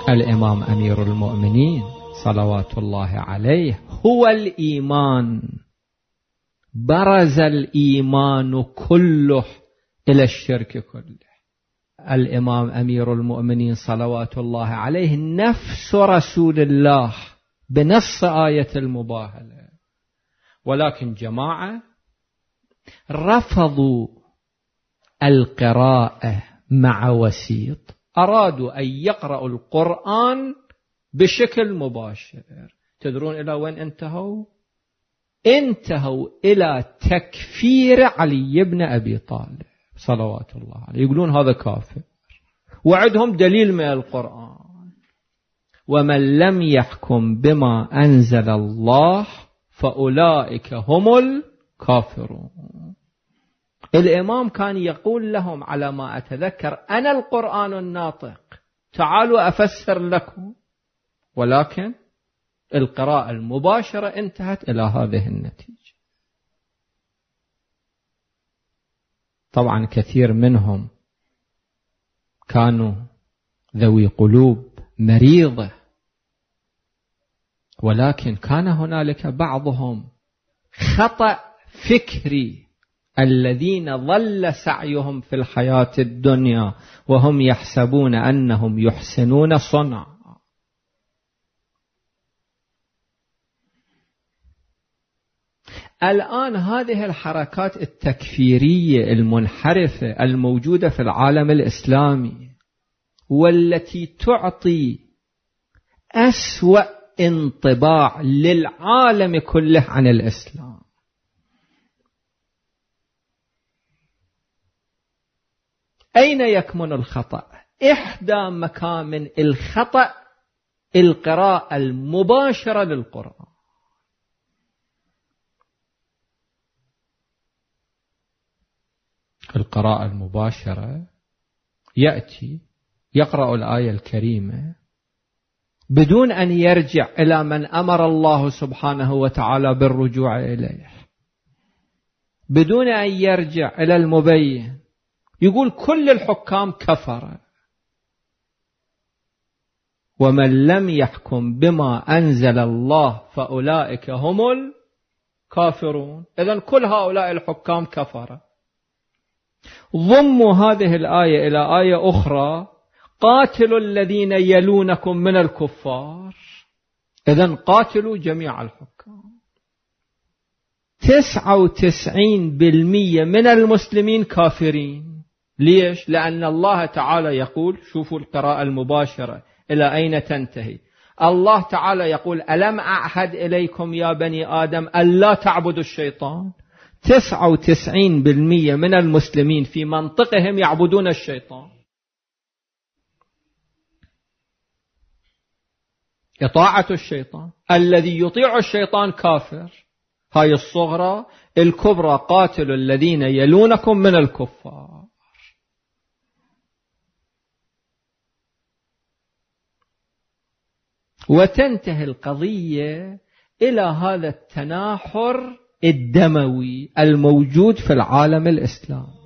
الإمام أمير المؤمنين صلوات الله عليه هو الإيمان، برز الإيمان كله إلى الشرك كله. الإمام أمير المؤمنين صلوات الله عليه نفس رسول الله بنص آية المباهلة، ولكن جماعة رفضوا القراءة مع وسيط، أرادوا أن يقرأوا القرآن بشكل مباشر. تدرون إلى وين انتهوا؟ انتهوا إلى تكفير علي بن أبي طالب صلوات الله عليه، يقولون هذا كافر، وعندهم دليل من القرآن: ومن لم يحكم بما أنزل الله فأولئك هم الكافرون. الإمام كان يقول لهم على ما أتذكر: أنا القرآن الناطق، تعالوا أفسر لكم، ولكن القراءة المباشرة انتهت إلى هذه النتيجة. طبعا كثير منهم كانوا ذوي قلوب مريضة، ولكن كان هنالك بعضهم خطأ فكري، الذين ظل سعيهم في الحياة الدنيا وهم يحسبون أنهم يحسنون صنعا. الآن هذه الحركات التكفيرية المنحرفة الموجودة في العالم الإسلامي، والتي تعطي أسوأ انطباع للعالم كله عن الإسلام، أين يكمن الخطأ؟ إحدى مكامن الخطأ القراءة المباشرة للقرآن. القراءة المباشرة يأتي يقرأ الآية الكريمة بدون أن يرجع إلى من أمر الله سبحانه وتعالى بالرجوع إليه، بدون أن يرجع إلى المبين، يقول كل الحكام كفر، ومن لم يحكم بما أنزل الله فأولئك هم الكافرون. إذن كل هؤلاء الحكام كفر. ضموا هذه الآية إلى آية أخرى: قاتلوا الذين يلونكم من الكفار. إذن قاتلوا جميع الحكام. 99% من المسلمين كافرين. ليش؟ لأن الله تعالى يقول، شوفوا القراءة المباشرة إلى أين تنتهي. الله تعالى يقول: ألم أعهد إليكم يا بني آدم ألا تعبدوا الشيطان. 99% من المسلمين في منطقهم يعبدون الشيطان. إطاعة الشيطان، الذي يطيع الشيطان كافر. هاي الصغرى. الكبرى: قاتلوا الذين يلونكم من الكفار. وتنتهي القضية إلى هذا التناحر الدموي الموجود في العالم الإسلامي.